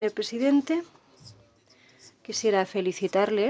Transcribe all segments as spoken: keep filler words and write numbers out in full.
Señor presidente, quisiera felicitarle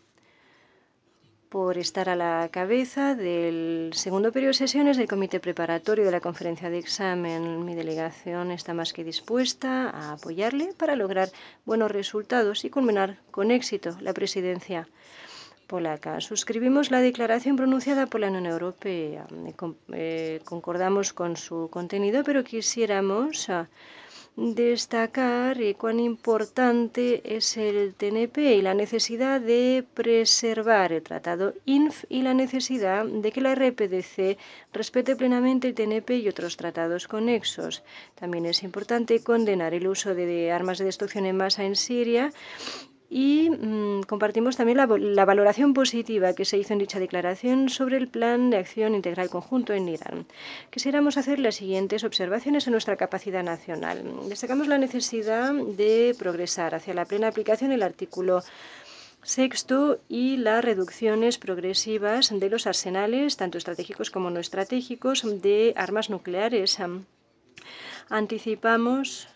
por estar a la cabeza del segundo periodo de sesiones del Comité Preparatorio de la Conferencia de Examen. Mi delegación está más que dispuesta a apoyarle para lograr buenos resultados y culminar con éxito la presidencia polaca. Suscribimos la declaración pronunciada por la Unión Europea. Eh, concordamos con su contenido, pero quisiéramos uh, destacar eh, cuán importante es el T N P y la necesidad de preservar el Tratado I N F y la necesidad de que la R P D C respete plenamente el T N P y otros tratados conexos. También es importante condenar el uso de armas de destrucción en masa en Siria y mmm, compartimos también la, la valoración positiva que se hizo en dicha declaración sobre el Plan de Acción Integral Conjunto en Irán. Quisiéramos hacer las siguientes observaciones en nuestra capacidad nacional. Destacamos la necesidad de progresar hacia la plena aplicación del artículo sexto y las reducciones progresivas de los arsenales, tanto estratégicos como no estratégicos, de armas nucleares. Anticipamos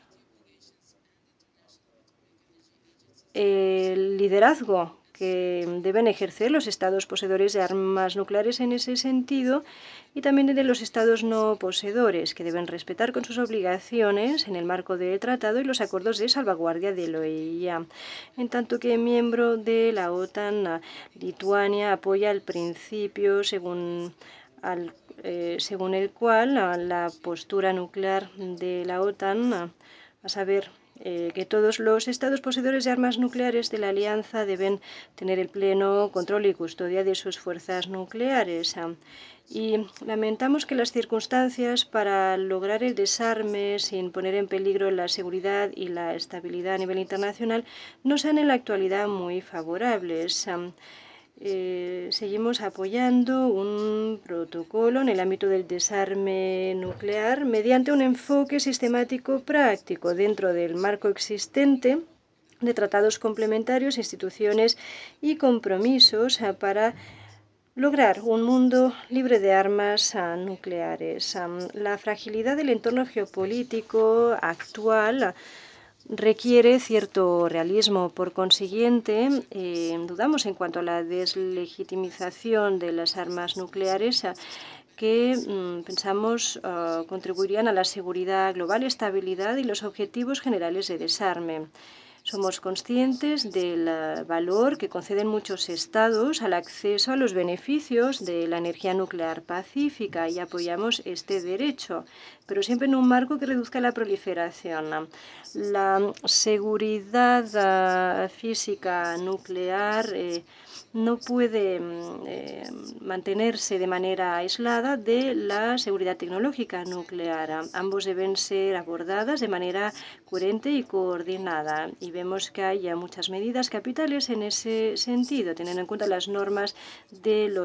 el liderazgo que deben ejercer los estados poseedores de armas nucleares en ese sentido y también de los estados no poseedores, que deben respetar con sus obligaciones en el marco del tratado y los acuerdos de salvaguardia de la O E I A. En tanto que miembro de la OTAN, Lituania apoya el principio según, al, eh, según el cual la postura nuclear de la OTAN, a saber, Eh, que todos los estados poseedores de armas nucleares de la alianza deben tener el pleno control y custodia de sus fuerzas nucleares. Y lamentamos que las circunstancias para lograr el desarme sin poner en peligro la seguridad y la estabilidad a nivel internacional no sean en la actualidad muy favorables. Eh, seguimos apoyando un protocolo en el ámbito del desarme nuclear mediante un enfoque sistemático práctico dentro del marco existente de tratados complementarios, instituciones y compromisos para lograr un mundo libre de armas nucleares. La fragilidad del entorno geopolítico actual requiere cierto realismo. Por consiguiente, eh, dudamos en cuanto a la deslegitimización de las armas nucleares que mmm, pensamos uh, contribuirían a la seguridad global, estabilidad y los objetivos generales de desarme. Somos conscientes del valor que conceden muchos estados al acceso a los beneficios de la energía nuclear pacífica y apoyamos este derecho, pero siempre en un marco que reduzca la proliferación. La seguridad uh, física nuclear eh, no puede eh, mantenerse de manera aislada de la seguridad tecnológica nuclear. Ambos deben ser abordadas de manera coherente y coordinada. Y vemos que hay ya muchas medidas capitales en ese sentido, teniendo en cuenta las normas de los